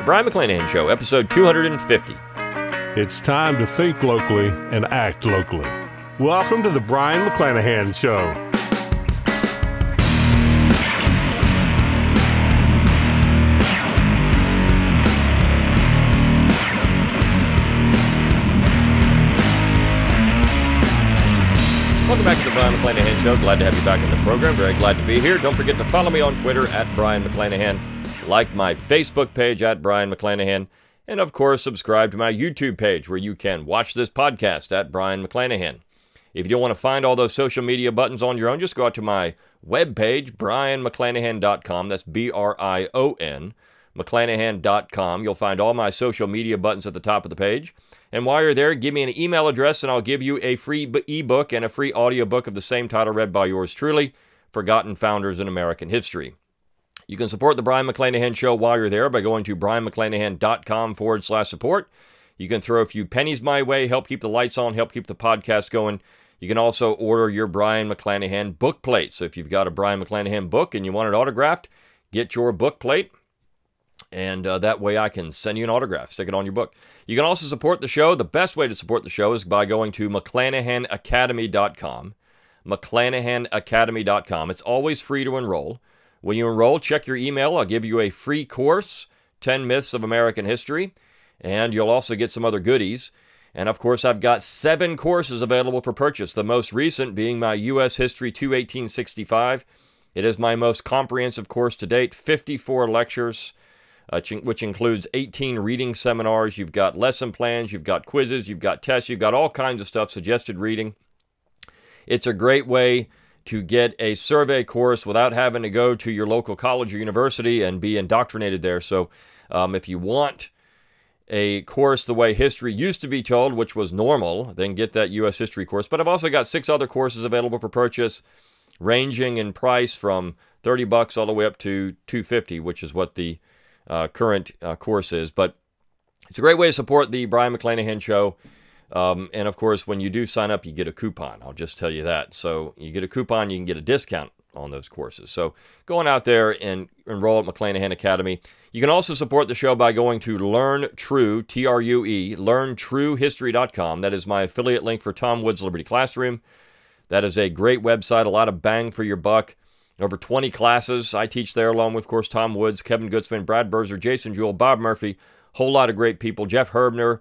Brion McClanahan Show, episode 250. It's time to think locally and act locally. Welcome to the Brion McClanahan Show. Welcome back to the Brion McClanahan Show. Glad to have you back in the program. Very glad to be here. Don't forget to follow me on Twitter at Brion McClanahan. Like my Facebook page at Brion McClanahan. And of course, subscribe to my YouTube page where you can watch this podcast at Brion McClanahan. If you don't want to find all those social media buttons on your own, just go out to my webpage, brionmcclanahan.com. That's B-R-I-O-N, McClanahan.com. You'll find all my social media buttons at the top of the page. And while you're there, give me an email address and I'll give you a free ebook and a free audiobook of the same title read by yours truly, Forgotten Founders in American History. You can support the Brion McClanahan Show while you're there by going to brionmcclanahan.com/support. You can throw a few pennies my way, help keep the lights on, help keep the podcast going. You can also order your Brion McClanahan book plate. So if you've got a Brion McClanahan book and you want it autographed, get your book plate. And that way I can send you an autograph, stick it on your book. You can also support the show. The best way to support the show is by going to McClanahanacademy.com. McClanahanacademy.com. It's always free to enroll. When you enroll, check your email. I'll give you a free course, 10 Myths of American History, and you'll also get some other goodies. And of course, I've got 7 courses available for purchase, the most recent being my U.S. History to 1865. It is my most comprehensive course to date, 54 lectures, which includes 18 reading seminars. You've got lesson plans, you've got quizzes, you've got tests, you've got all kinds of stuff, suggested reading. It's a great way to get a survey course without having to go to your local college or university and be indoctrinated there. So if you want a course the way history used to be told, which was normal, then get that U.S. history course. But I've also got 6 other courses available for purchase, ranging in price from $30 all the way up to $250, which is what the current course is. But it's a great way to support the Brion McClanahan Show. And of course, when you do sign up, you get a coupon. I'll just tell you that. So you get a coupon, you can get a discount on those courses. So going out there and enroll at McClanahan Academy. You can also support the show by going to LearnTrue, T-R-U-E, LearnTrueHistory.com. That is my affiliate link for Tom Woods Liberty Classroom. That is a great website, a lot of bang for your buck. Over 20 classes I teach there, along with, of course, Tom Woods, Kevin Gutzman, Brad Berzer, Jason Jewell, Bob Murphy, whole lot of great people, Jeff Herbner.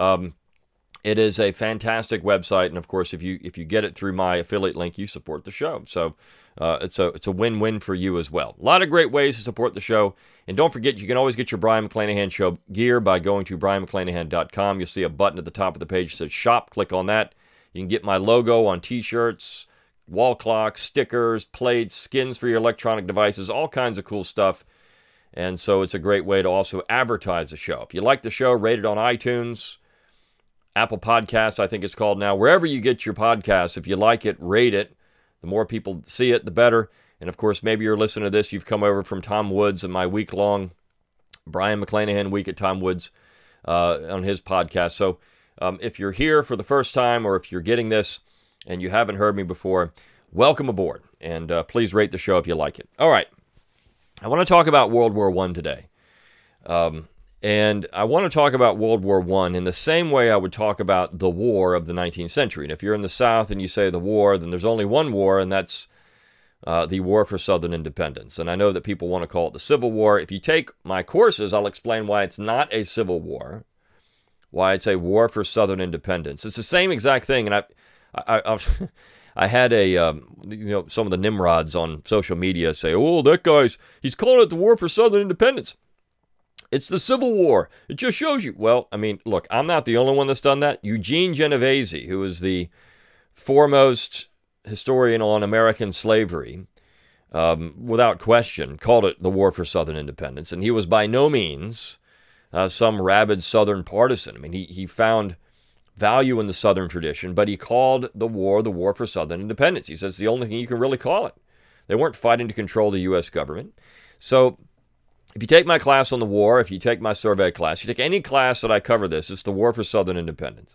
It is a fantastic website, and of course, if you get it through my affiliate link, you support the show. So it's a win-win for you as well. A lot of great ways to support the show, and don't forget, you can always get your Brion McClanahan Show gear by going to brionmcclanahan.com. You'll see a button at the top of the page that says Shop. Click on that. You can get my logo on T-shirts, wall clocks, stickers, plates, skins for your electronic devices, all kinds of cool stuff. And so it's a great way to also advertise the show. If you like the show, rate it on iTunes, Apple Podcasts, I think it's called now. Wherever you get your podcasts, if you like it, rate it. The more people see it, the better. And of course, maybe you're listening to this, you've come over from Tom Woods and my week-long Brion McClanahan Week at Tom Woods on his podcast. So if you're here for the first time, or if you're getting this and you haven't heard me before, welcome aboard. And please rate the show if you like it. All right. I want to talk about World War I today. And I want to talk about World War I in the same way I would talk about the war of the 19th century. And if you're in the South and you say the war, then there's only one war, and that's the War for Southern Independence. And I know that people want to call it the Civil War. If you take my courses, I'll explain why it's not a civil war, why it's a war for Southern independence. It's the same exact thing. And I had some of the Nimrods on social media say, oh, that he's calling it the War for Southern Independence. It's the Civil War. It just shows you. Well, I mean, look, I'm not the only one that's done that. Eugene Genovese, who is the foremost historian on American slavery, without question, called it the War for Southern Independence. And he was by no means some rabid Southern partisan. I mean, he found value in the Southern tradition, but he called the War for Southern Independence. He says it's the only thing you can really call it. They weren't fighting to control the U.S. government. So if you take my class on the war, if you take my survey class, you take any class that I cover this, it's the War for Southern Independence.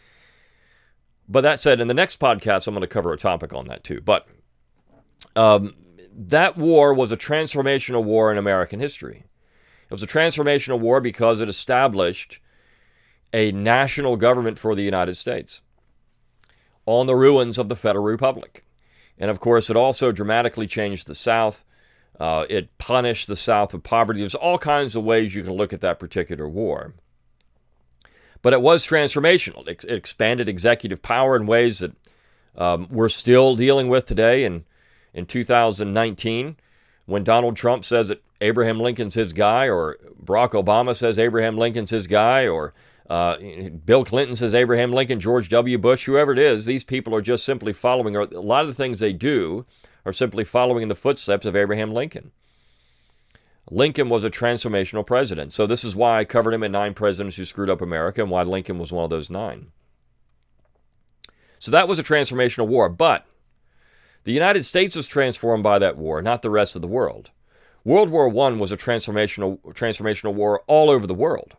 But that said, in the next podcast, I'm going to cover a topic on that too. But that war was a transformational war in American history. It was a transformational war because it established a national government for the United States on the ruins of the Federal Republic. And of course, it also dramatically changed the South. It punished the South with poverty. There's all kinds of ways you can look at that particular war. But it was transformational. It expanded executive power in ways that we're still dealing with today. And in 2019, when Donald Trump says that Abraham Lincoln's his guy, or Barack Obama says Abraham Lincoln's his guy, or Bill Clinton says Abraham Lincoln, George W. Bush, whoever it is, these people are just simply following, or a lot of the things they do are simply following in the footsteps of Abraham Lincoln. Lincoln was a transformational president. So this is why I covered him in 9 Presidents Who Screwed Up America, and why Lincoln was one of those 9. So that was a transformational war, but the United States was transformed by that war, not the rest of the world. World War I was a transformational war all over the world.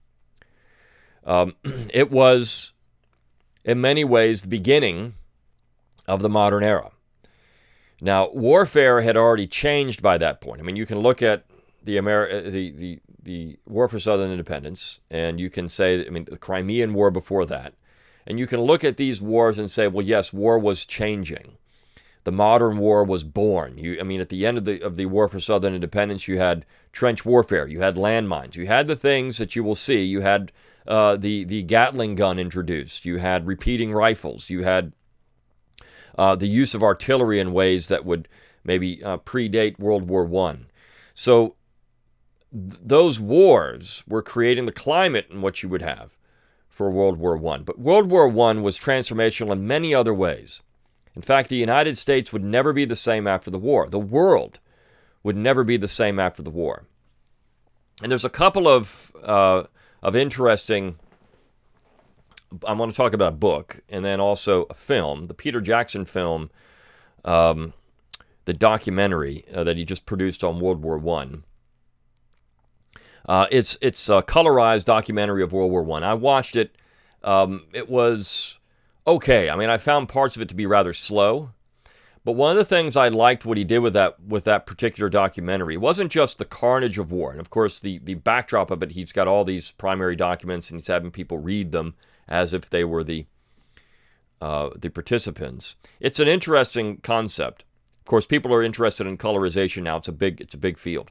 It was, in many ways, the beginning of the modern era. Now, warfare had already changed by that point. I mean, you can look at the War for Southern Independence, and you can say, the Crimean War before that, and you can look at these wars and say, well, yes, war was changing. The modern war was born. At the end of the War for Southern Independence, you had trench warfare, you had landmines, you had the things that you will see. You had the Gatling gun introduced. You had repeating rifles. You had the use of artillery in ways that would maybe predate World War I. So those wars were creating the climate in what you would have for World War I. But World War I was transformational in many other ways. In fact, the United States would never be the same after the war. The world would never be the same after the war. And there's a couple of interesting, I want to talk about a book and then also a film, the Peter Jackson film, the documentary that he just produced on World War I. It's a colorized documentary of World War I. I watched it. It was okay. I found parts of it to be rather slow. But one of the things I liked what he did with that particular documentary, it wasn't just the carnage of war. And of course, the backdrop of it, he's got all these primary documents and he's having people read them as if they were the participants. It's an interesting concept. Of course, people are interested in colorization now. It's a big field.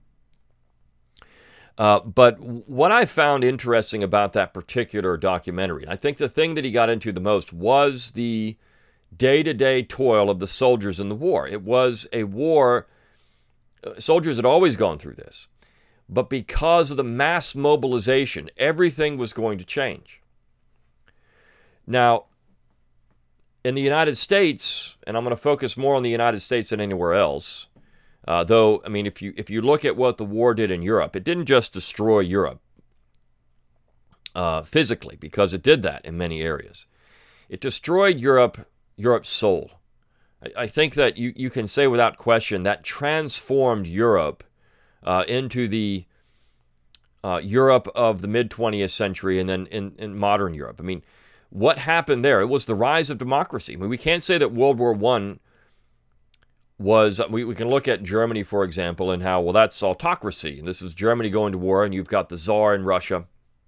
But what I found interesting about that particular documentary, and I think the thing that he got into the most, was the day-to-day toil of the soldiers in the war. It was a war, soldiers had always gone through this, but because of the mass mobilization, everything was going to change. Now, in the United States, and I'm going to focus more on the United States than anywhere else, though, if you look at what the war did in Europe, it didn't just destroy Europe physically, because it did that in many areas. It destroyed Europe's soul. I think that you can say without question that transformed Europe into the Europe of the mid-20th century and then in modern Europe. What happened there? It was the rise of democracy. We can't say that World War I was, we can look at Germany, for example, and how, well, that's autocracy. This is Germany going to war, and you've got the Tsar in Russia.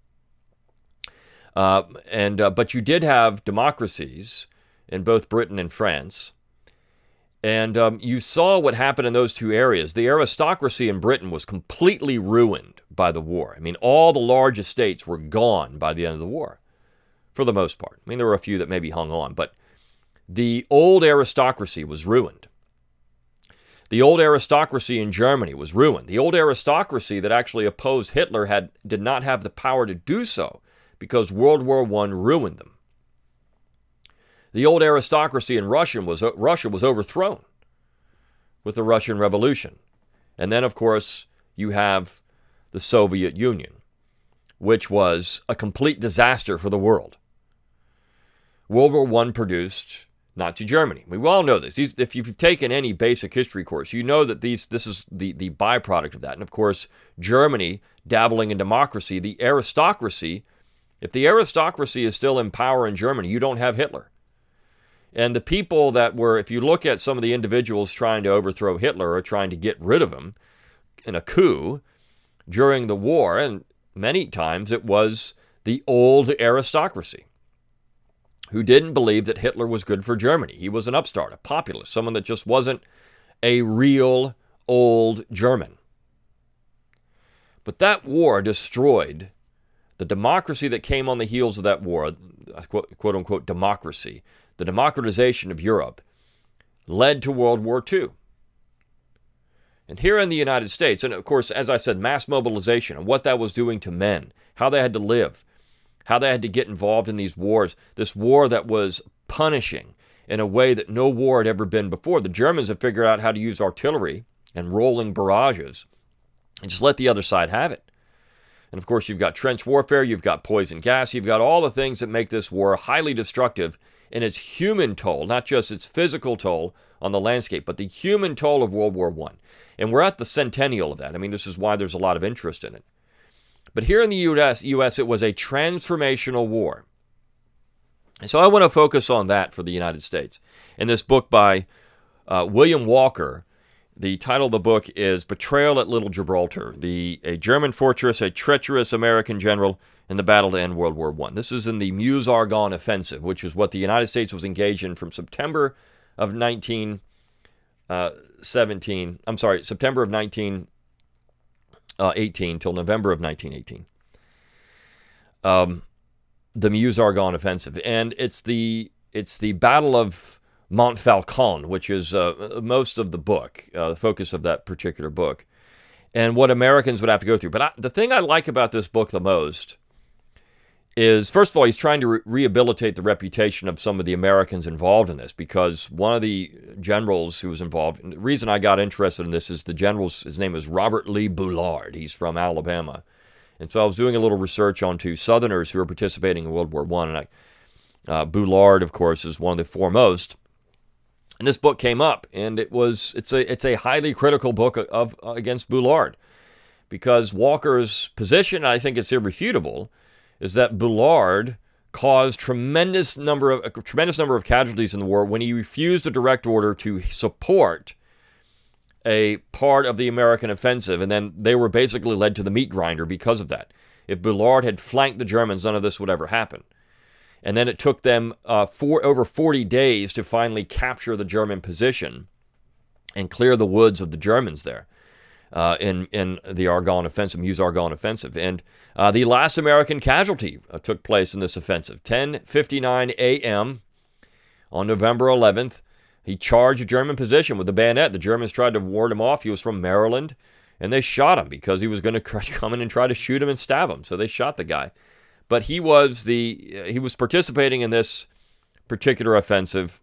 But you did have democracies in both Britain and France. And you saw what happened in those two areas. The aristocracy in Britain was completely ruined by the war. All the large estates were gone by the end of the war, for the most part. There were a few that maybe hung on, but the old aristocracy was ruined. The old aristocracy in Germany was ruined. The old aristocracy that actually opposed Hitler did not have the power to do so because World War I ruined them. The old aristocracy in Russia was overthrown with the Russian Revolution. And then, of course, you have the Soviet Union, which was a complete disaster for the world. World War I produced Nazi Germany. We all know this. If you've taken any basic history course, you know that this is the byproduct of that. And of course, Germany, dabbling in democracy, the aristocracy, if the aristocracy is still in power in Germany, you don't have Hitler. And the people that were, if you look at some of the individuals trying to overthrow Hitler or trying to get rid of him in a coup, during the war, and many times it was the old aristocracy who didn't believe that Hitler was good for Germany. He was an upstart, a populist, someone that just wasn't a real old German. But that war destroyed the democracy that came on the heels of that war, quote unquote democracy. The democratization of Europe led to World War II. And here in the United States, and of course, as I said, mass mobilization and what that was doing to men, how they had to live, how they had to get involved in these wars, this war that was punishing in a way that no war had ever been before. The Germans had figured out how to use artillery and rolling barrages and just let the other side have it. And of course, you've got trench warfare, you've got poison gas, you've got all the things that make this war highly destructive in its human toll, not just its physical toll on the landscape, but the human toll of World War I. And we're at the centennial of that. I mean, this is why there's a lot of interest in it. But here in the U.S., it was a transformational war. And so I want to focus on that for the United States. In this book by William Walker, the title of the book is Betrayal at Little Gibraltar, a German fortress, a treacherous American general in the battle to end World War I. This is in the Meuse-Argonne Offensive, which is what the United States was engaged in from September of 1918 till November of 1918. The Meuse-Argonne Offensive. And it's the Battle of Montfaucon, which is most of the book, the focus of that particular book, and what Americans would have to go through. But the thing I like about this book the most is, first of all, he's trying to rehabilitate the reputation of some of the Americans involved in this, because one of the generals who was involved, and the reason I got interested in this is the general's, his name is Robert Lee Bullard. He's from Alabama. And so I was doing a little research onto Southerners who were participating in World War I, and Bullard, of course, is one of the foremost. And this book came up, and it's a highly critical book against Bullard, because Walker's position, I think it's irrefutable, is that Bullard caused a tremendous number of casualties in the war when he refused a direct order to support a part of the American offensive, and then they were basically led to the meat grinder because of that. If Bullard had flanked the Germans, none of this would ever happen. And then it took them over 40 days to finally capture the German position and clear the woods of the Germans there in the Argonne Offensive, Meuse-Argonne Offensive. And the last American casualty took place in this offensive. 10:59 a.m. on November 11th, he charged a German position with a bayonet. The Germans tried to ward him off. He was from Maryland, and they shot him because he was going to come in and try to shoot him and stab him. So they shot the guy. But he was participating in this particular offensive.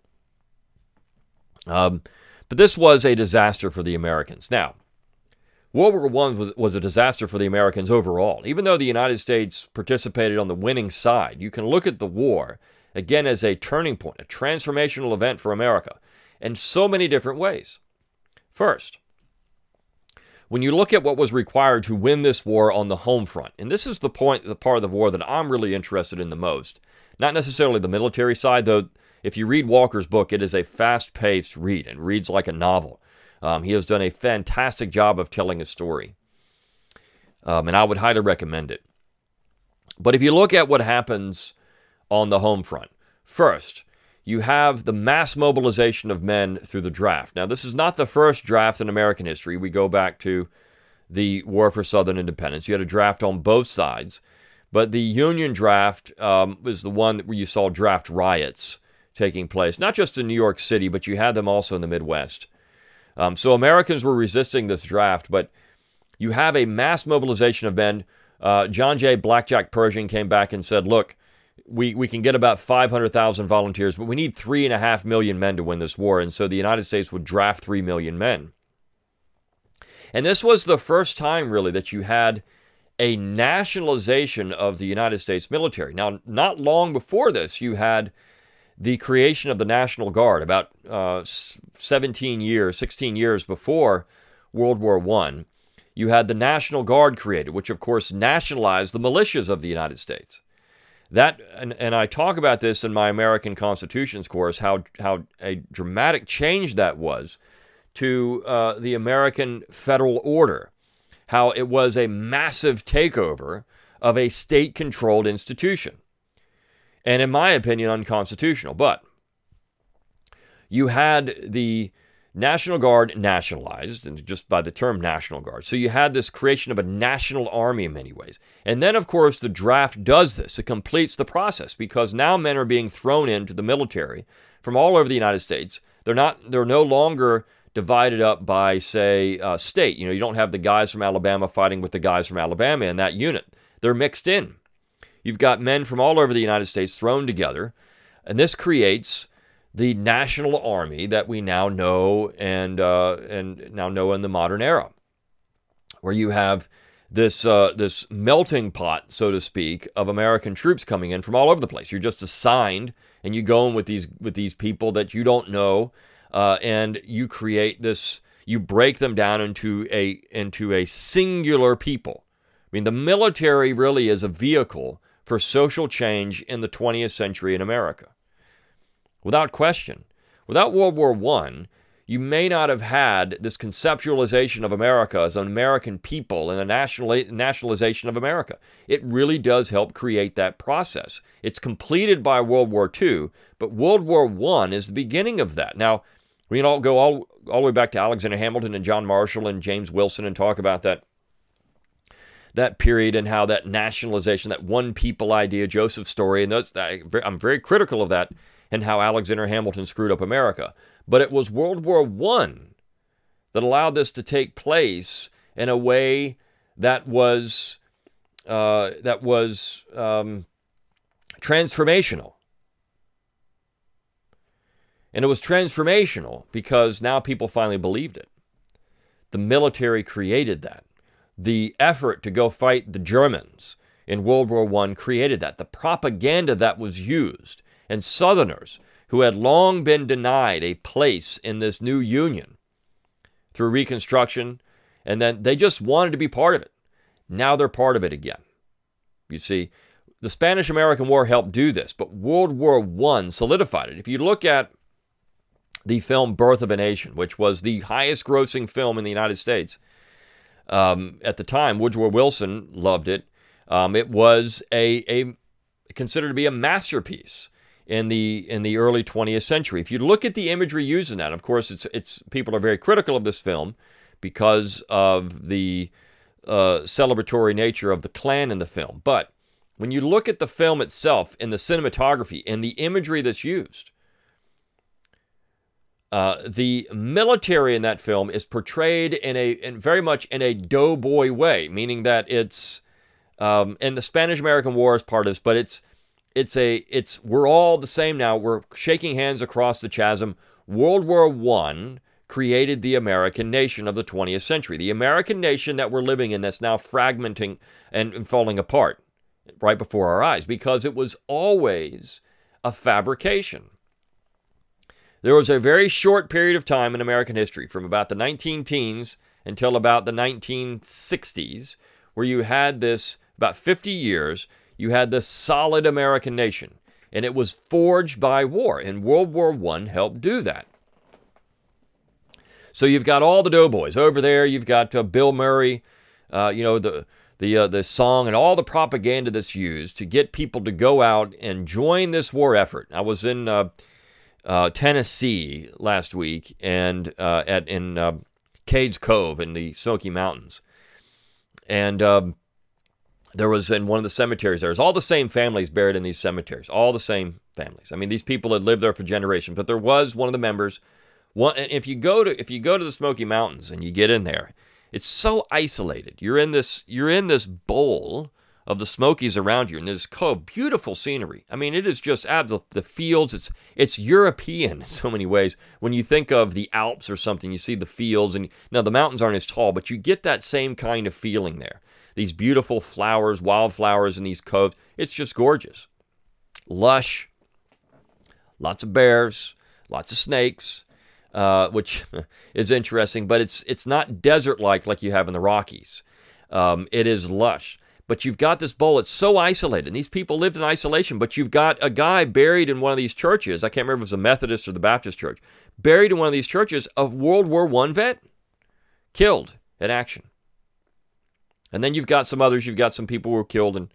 But this was a disaster for the Americans. Now, World War I was a disaster for the Americans overall. Even though the United States participated on the winning side, you can look at the war, again, as a turning point, a transformational event for America in so many different ways. First, when you look at what was required to win this war on the home front, and this is the part of the war that I'm really interested in the most, not necessarily the military side, though if you read Walker's book, it is a fast-paced read and reads like a novel. He has done a fantastic job of telling a story, and I would highly recommend it. But if you look at what happens on the home front, first, you have the mass mobilization of men through the draft. Now, this is not the first draft in American history. We go back to the War for Southern Independence. You had a draft on both sides, but the Union draft was the one where you saw draft riots taking place, not just in New York City, but you had them also in the Midwest. So Americans were resisting this draft, but you have a mass mobilization of men. John J. Blackjack Pershing came back and said, look, we can get about 500,000 volunteers, but we need 3.5 million men to win this war. And so the United States would draft 3 million men. And this was the first time, really, that you had a nationalization of the United States military. Now, not long before this, you had the creation of the National Guard, about 16 years before World War I. You had the National Guard created, which, of course, nationalized the militias of the United States. That, and I talk about this in my American Constitutions course, how a dramatic change that was to the American federal order, how it was a massive takeover of a state-controlled institution. And in my opinion, unconstitutional. But you had the National Guard nationalized, and just by the term National Guard. So you had this creation of a national army in many ways. And then, of course, the draft does this. It completes the process because now men are being thrown into the military from all over the United States. They're no longer divided up by, say, state. You don't have the guys from Alabama fighting with the guys from Alabama in that unit. They're mixed in. You've got men from all over the United States thrown together, and this creates the national army that we now know and now know in the modern era, where you have this melting pot, so to speak, of American troops coming in from all over the place. You're just assigned, and you go in with these people that you don't know, and you create this. You break them down into a singular people. I mean, the military really is a vehicle for social change in the 20th century in America. Without question. Without World War I, you may not have had this conceptualization of America as an American people and a nationalization of America. It really does help create that process. It's completed by World War II, but World War I is the beginning of that. Now, we can all go all the way back to Alexander Hamilton and John Marshall and James Wilson and talk about that period and how that nationalization, that one people idea, Joseph Story, and I'm very critical of that, and how Alexander Hamilton screwed up America. But it was World War I that allowed this to take place in a way that was transformational. And it was transformational because now people finally believed it. The military created that. The effort to go fight the Germans in World War I created that. The propaganda that was used, and Southerners who had long been denied a place in this new union through Reconstruction, and then they just wanted to be part of it. Now they're part of it again. You see, the Spanish-American War helped do this, but World War I solidified it. If you look at the film Birth of a Nation, which was the highest-grossing film in the United States at the time, Woodrow Wilson loved it. It was considered to be a masterpiece in the early 20th century. If you look at the imagery used in that, of course, it's people are very critical of this film because of the celebratory nature of the Klan in the film. But when you look at the film itself, in the cinematography, and the imagery that's used, the military in that film is portrayed in very much in a doughboy way, meaning that it's and the Spanish-American War is part of this, but it's we're all the same now. We're shaking hands across the chasm. World War I created the American nation of the 20th century, the American nation that we're living in that's now fragmenting and falling apart right before our eyes because it was always a fabrication. There was a very short period of time in American history, from about the 19-teens until about the 1960s, where you had this, about 50 years, you had this solid American nation, and it was forged by war, and World War I helped do that. So you've got all the doughboys over there. You've got Bill Murray, the song and all the propaganda that's used to get people to go out and join this war effort. I was in Tennessee last week and in Cades Cove in the Smoky Mountains, and there was in one of the cemeteries. There's all the same families buried in these cemeteries. All the same families. I mean, these people had lived there for generations. But there was one of the members. If you go to the Smoky Mountains and you get in there, it's so isolated. You're in this bowl of the Smokies around you, and there's beautiful scenery. I mean, it is just the fields. It's European in so many ways. When you think of the Alps or something, you see the fields, and now the mountains aren't as tall, but you get that same kind of feeling there. These beautiful flowers, wildflowers in these coves. It's just gorgeous. Lush. Lots of bears. Lots of snakes, which is interesting. But it's not desert-like you have in the Rockies. It is lush. But you've got this bowl. It's so isolated. And these people lived in isolation. But you've got a guy buried in one of these churches. I can't remember if it was a Methodist or the Baptist church. Buried in one of these churches, a World War I vet. Killed in action. And then you've got some others. You've got some people who were killed and,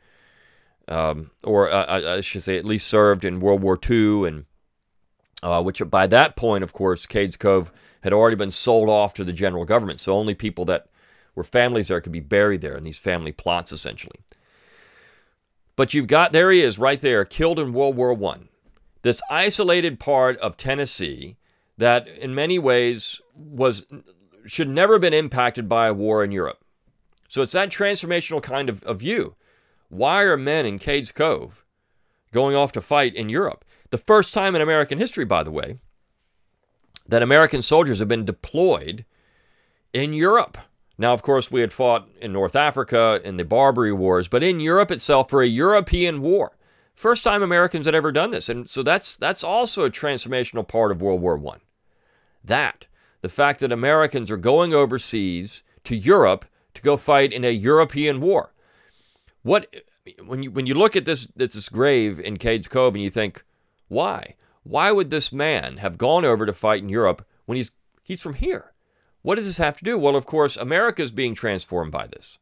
I should say, at least served in World War II, and which by that point, of course, Cades Cove had already been sold off to the general government. So only people that were families there could be buried there in these family plots, essentially. But you've got, there he is right there, killed in World War I. This isolated part of Tennessee that in many ways should never have been impacted by a war in Europe. So it's that transformational kind of view. Why are men in Cades Cove going off to fight in Europe? The first time in American history, by the way, that American soldiers have been deployed in Europe. Now, of course, we had fought in North Africa in the Barbary Wars, but in Europe itself for a European war. First time Americans had ever done this. And so that's also a transformational part of World War I. The fact that Americans are going overseas to Europe to go fight in a European war. When you look at this grave in Cades Cove and you think, why? Why would this man have gone over to fight in Europe when he's from here? What does this have to do? Well, of course, America is being transformed by this.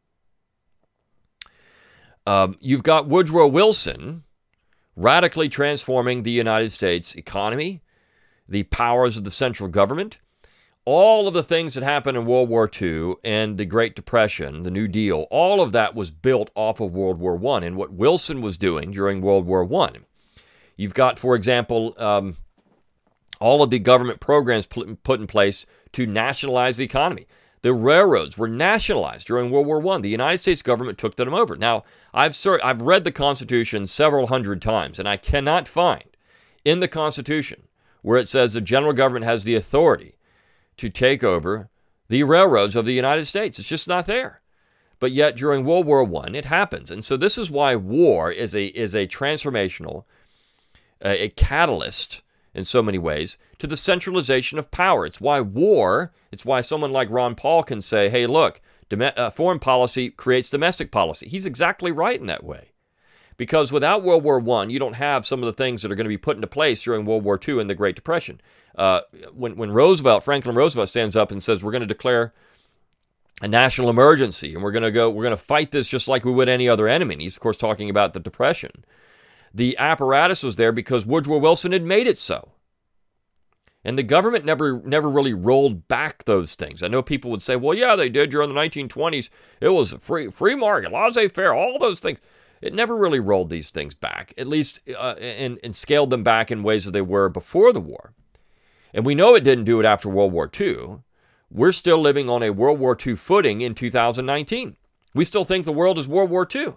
You've got Woodrow Wilson radically transforming the United States economy, the powers of the central government, all of the things that happened in World War II and the Great Depression, the New Deal, all of that was built off of World War I and what Wilson was doing during World War I. You've got, for example, all of the government programs put in place to nationalize the economy. The railroads were nationalized during World War I. The United States government took them over. Now, I've read the Constitution several hundred times, and I cannot find in the Constitution where it says the general government has the authority to take over the railroads of the United States. It's just not there. But yet, during World War I, it happens. And so this is why war is a transformational, a catalyst in so many ways to the centralization of power. It's why someone like Ron Paul can say, hey, look, foreign policy creates domestic policy. He's exactly right in that way. Because without World War I, you don't have some of the things that are going to be put into place during World War II and the Great Depression. When Franklin Roosevelt stands up and says, we're going to declare a national emergency and we're going to fight this just like we would any other enemy. And he's, of course, talking about the Depression. The apparatus was there because Woodrow Wilson had made it so. And the government never really rolled back those things. I know people would say, well, yeah, they did during the 1920s. It was a free market, laissez-faire, all those things. It never really rolled these things back, at least and scaled them back in ways that they were before the war. And we know it didn't do it after World War II. We're still living on a World War II footing in 2019. We still think the world is World War II.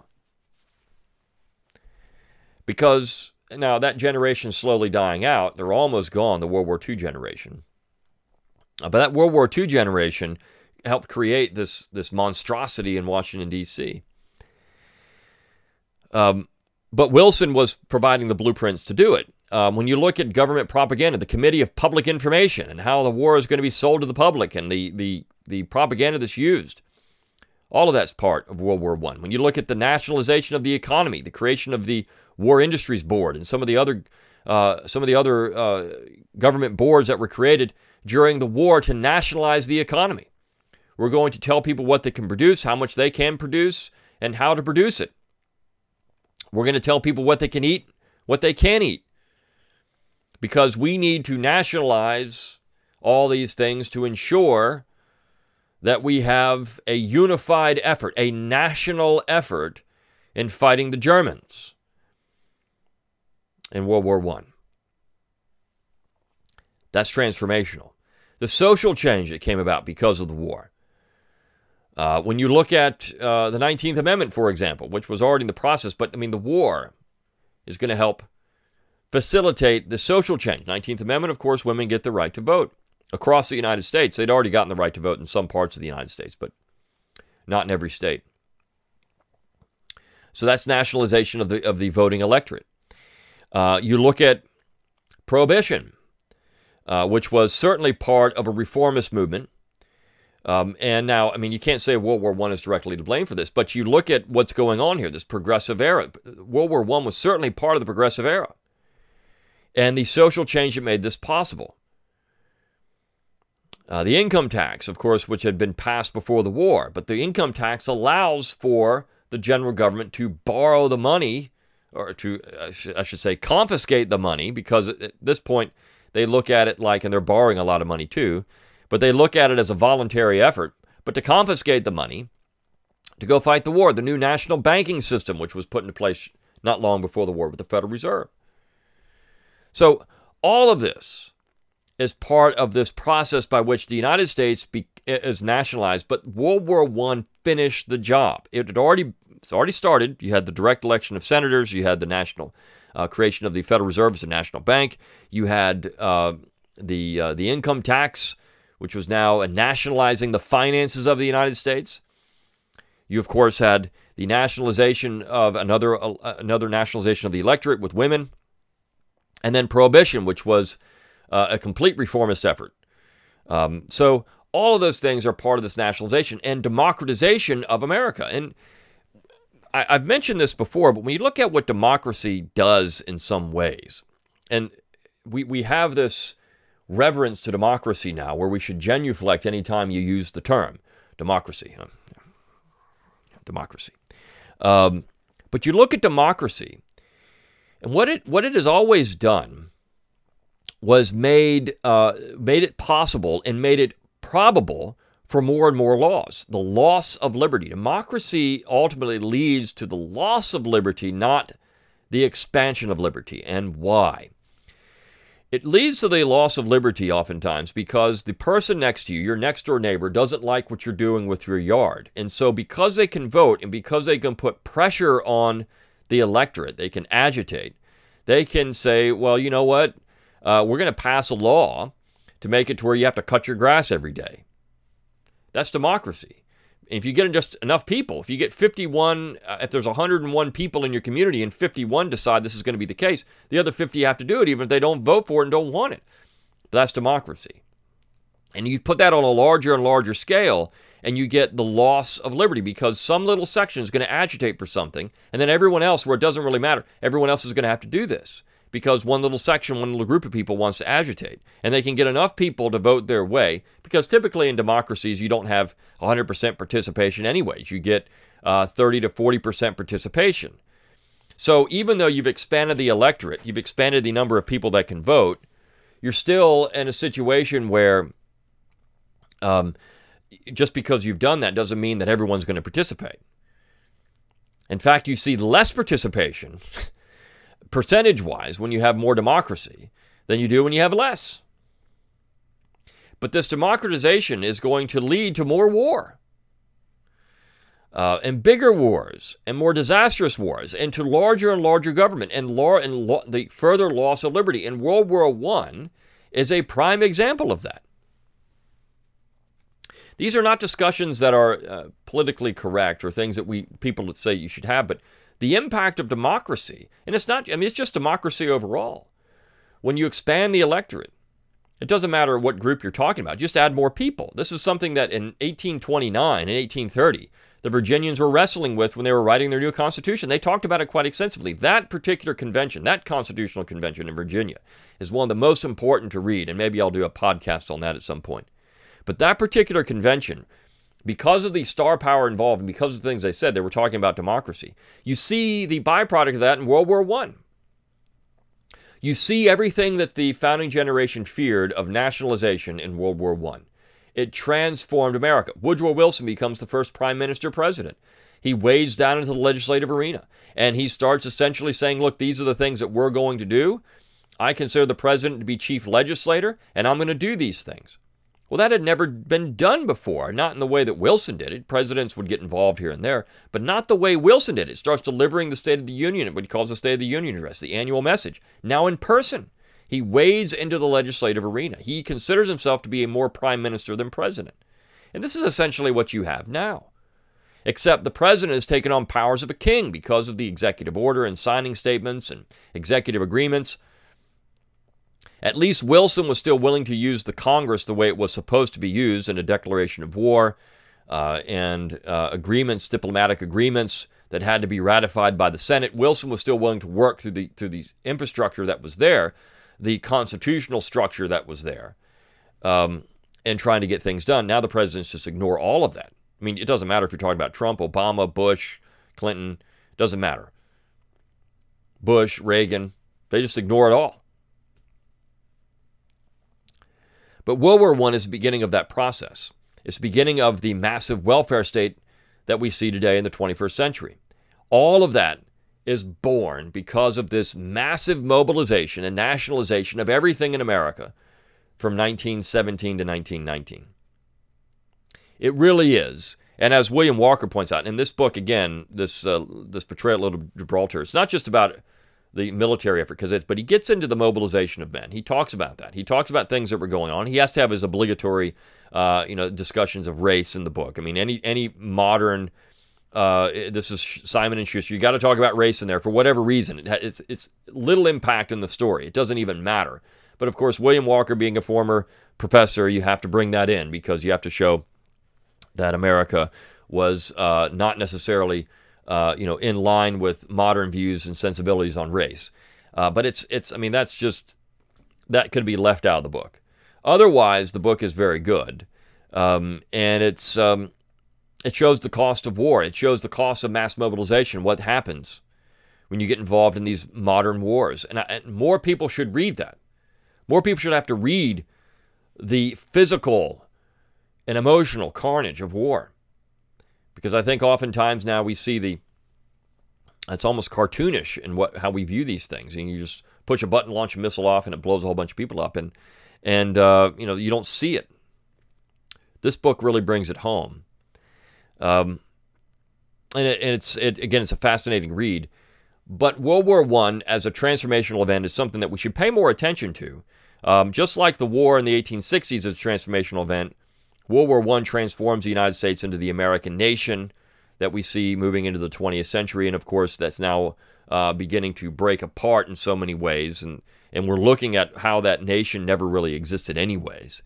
Because now that generation's slowly dying out. They're almost gone, the World War II generation. But that World War II generation helped create this monstrosity in Washington, D.C. But Wilson was providing the blueprints to do it. When you look at government propaganda, the Committee of Public Information and how the war is going to be sold to the public and the propaganda that's used, all of that's part of World War I. When you look at the nationalization of the economy, the creation of the War Industries Board and some of the other government boards that were created during the war to nationalize the economy. We're going to tell people what they can produce, how much they can produce, and how to produce it. We're going to tell people what they can eat, what they can't eat. Because we need to nationalize all these things to ensure that we have a unified effort, a national effort in fighting the Germans in World War I. That's transformational. The social change that came about because of the war. When you look at the 19th Amendment, for example, which was already in the process, but the war is going to help facilitate the social change. 19th Amendment, of course, women get the right to vote across the United States. They'd already gotten the right to vote in some parts of the United States, but not in every state. So that's nationalization of the voting electorate. You look at Prohibition, which was certainly part of a reformist movement. And now, you can't say World War I is directly to blame for this, but you look at what's going on here, this progressive era. World War I was certainly part of the progressive era. And the social change that made this possible. The income tax, of course, which had been passed before the war, but the income tax allows for the general government to borrow the money, or to, I should say, confiscate the money, because at this point they look at it like, and they're borrowing a lot of money too, but they look at it as a voluntary effort, but to confiscate the money to go fight the war. The new national banking system, which was put into place not long before the war with the Federal Reserve. So all of this is part of this process by which the United States is nationalized, but World War I finished the job. It's already started. You had the direct election of senators. You had the national creation of the Federal Reserve as a national bank. You had the income tax, which was now nationalizing the finances of the United States. You, of course, had the nationalization of another nationalization of the electorate with women, and then prohibition, which was a complete reformist effort. So all of those things are part of this nationalization and democratization of America. And I've mentioned this before, but when you look at what democracy does in some ways, and we have this reverence to democracy now, where we should genuflect any time you use the term democracy. Democracy. But you look at democracy, and what it has always done was made it possible and made it probable for more and more laws. The loss of liberty. Democracy ultimately leads to the loss of liberty, not the expansion of liberty. And why? It leads to the loss of liberty oftentimes because the person next to you, your next door neighbor, doesn't like what you're doing with your yard. And so because they can vote and because they can put pressure on the electorate, they can agitate, they can say, well, you know what? We're going to pass a law to make it to where you have to cut your grass every day. That's democracy. If you get just enough people, if you get 51, if there's 101 people in your community and 51 decide this is going to be the case, the other 50 have to do it even if they don't vote for it and don't want it. But that's democracy. And you put that on a larger and larger scale, and you get the loss of liberty because some little section is going to agitate for something, and then everyone else, where it doesn't really matter, everyone else is going to have to do this because one little section, one little group of people wants to agitate. And they can get enough people to vote their way, because typically in democracies, you don't have 100% participation anyways. You get 30 to 40% participation. So even though you've expanded the electorate, you've expanded the number of people that can vote, you're still in a situation where just because you've done that doesn't mean that everyone's going to participate. In fact, you see less participation percentage-wise when you have more democracy than you do when you have less. But this democratization is going to lead to more war, and bigger wars, and more disastrous wars, and to larger and larger government, and the further loss of liberty. And World War I is a prime example of that. These are not discussions that are politically correct or things that people say you should have, but the impact of democracy, and it's just democracy overall. When you expand the electorate, it doesn't matter what group you're talking about, just add more people. This is something that in 1829 and 1830, the Virginians were wrestling with when they were writing their new Constitution. They talked about it quite extensively. That particular convention, that constitutional convention in Virginia, is one of the most important to read, and maybe I'll do a podcast on that at some point. But that particular convention, because of the star power involved and because of the things they said, they were talking about democracy. You see the byproduct of that in World War I. You see everything that the founding generation feared of nationalization in World War I. It transformed America. Woodrow Wilson becomes the first prime minister president. He wades down into the legislative arena, and he starts essentially saying, look, these are the things that we're going to do. I consider the president to be chief legislator, and I'm going to do these things. Well, that had never been done before, not in the way that Wilson did it. Presidents would get involved here and there, but not the way Wilson did it. Starts delivering the State of the Union, what he calls the State of the Union address, the annual message, now in person. He wades into the legislative arena. He considers himself to be a more prime minister than president. And this is essentially what you have now. Except the president has taken on powers of a king because of the executive order and signing statements and executive agreements. At least Wilson was still willing to use the Congress the way it was supposed to be used in a declaration of war and agreements, diplomatic agreements that had to be ratified by the Senate. Wilson was still willing to work through the infrastructure that was there, the constitutional structure that was there. and trying to get things done. Now the presidents just ignore all of that. I mean, it doesn't matter if you're talking about Trump, Obama, Bush, Clinton. It doesn't matter. Bush, Reagan, they just ignore it all. But World War I is the beginning of that process. It's the beginning of the massive welfare state that we see today in the 21st century. All of that is born because of this massive mobilization and nationalization of everything in America from 1917 to 1919. It really is. And as William Walker points out, in this book, again, this portrayal of Gibraltar, it's not just about the military effort, but he gets into the mobilization of men. He talks about that. He talks about things that were going on. He has to have his obligatory, discussions of race in the book. I mean, any modern, this is Simon and Schuster. You got to talk about race in there for whatever reason. It's little impact in the story. It doesn't even matter. But of course, William Walker, being a former professor, you have to bring that in because you have to show that America was not necessarily in line with modern views and sensibilities on race. But that could be left out of the book. Otherwise, the book is very good. And it shows the cost of war. It shows the cost of mass mobilization, what happens when you get involved in these modern wars. And more people should read that. More people should have to read the physical and emotional carnage of war. Because I think oftentimes now we see it's almost cartoonish in how we view these things. And you just push a button, launch a missile off, and it blows a whole bunch of people up. And you don't see it. This book really brings it home. It's a fascinating read. But World War I as a transformational event is something that we should pay more attention to. Just like the war in the 1860s is a transformational event, World War I transforms the United States into the American nation that we see moving into the 20th century. And of course, that's now beginning to break apart in so many ways. And we're looking at how that nation never really existed anyways.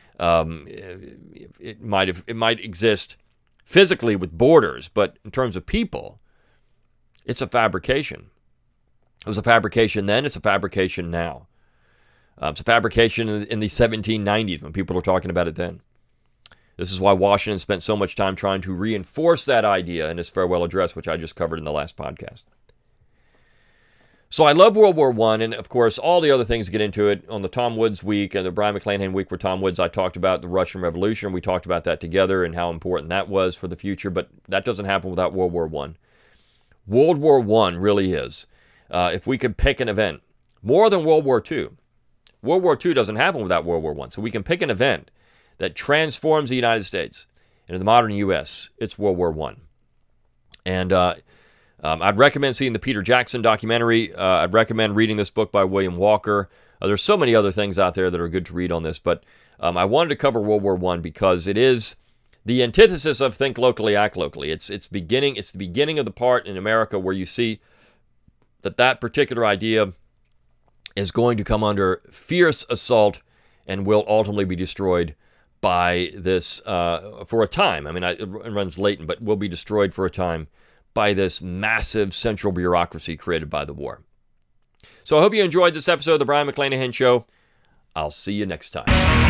It might exist physically with borders, but in terms of people, it's a fabrication. It was a fabrication then, it's a fabrication now. It's a fabrication in the 1790s when people were talking about it then. This is why Washington spent so much time trying to reinforce that idea in his farewell address, which I just covered in the last podcast. So I love World War I, and of course, all the other things get into it. On the Tom Woods week and the Brian McClanahan week with Tom Woods, I talked about the Russian Revolution. We talked about that together and how important that was for the future, but that doesn't happen without World War I. World War I really is. If we could pick an event, more than World War II. World War II doesn't happen without World War I. So we can pick an event that transforms the United States into the modern U.S. It's World War I. And I'd recommend seeing the Peter Jackson documentary. I'd recommend reading this book by William Walker. There's so many other things out there that are good to read on this, but I wanted to cover World War I because it is the antithesis of think locally, act locally. It's the beginning of the part in America where you see that particular idea is going to come under fierce assault and will ultimately be destroyed by this for a time. I mean, it runs latent, but will be destroyed for a time by this massive central bureaucracy created by the war. So I hope you enjoyed this episode of the Brian McClanahan Show. I'll see you next time.